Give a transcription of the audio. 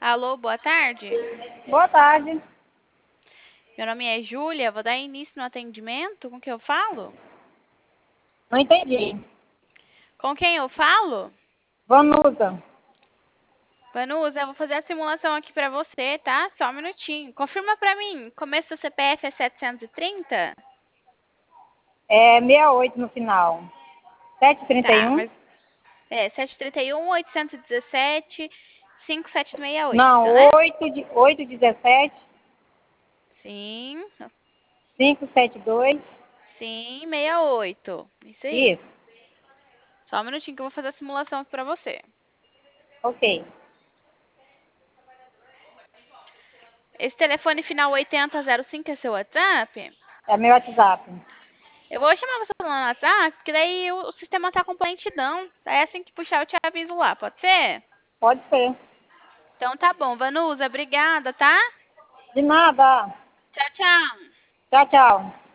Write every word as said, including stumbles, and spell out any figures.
Alô, boa tarde. Boa tarde. Meu nome é Júlia, vou dar início no atendimento. Com quem eu falo? Não entendi. Com quem eu falo? Vanusa. Vanusa, eu vou fazer a simulação aqui pra você, tá? Só um minutinho. Confirma pra mim. Começo do C P F é setecentos e trinta? É sessenta e oito no final. Sete trinta e Tá, um? mas é setecentos e trinta e um, oitocentos e dezessete, cinco sete seis oito, Não, né? oito de oito dezessete, Sim, cinco sete dois. sim, sessenta e oito. Isso aí. Isso. Só um minutinho que eu vou fazer a simulação aqui pra você. Ok. Esse telefone final oitenta zero cinco é seu WhatsApp? É meu WhatsApp. Eu vou chamar você no WhatsApp, porque daí o, o sistema tá com lentidão. Aí assim que puxar eu te aviso lá, pode ser? Pode ser. Então tá bom, Vanusa, obrigada, tá? De nada. Tchau, tchau. Tchau, tchau.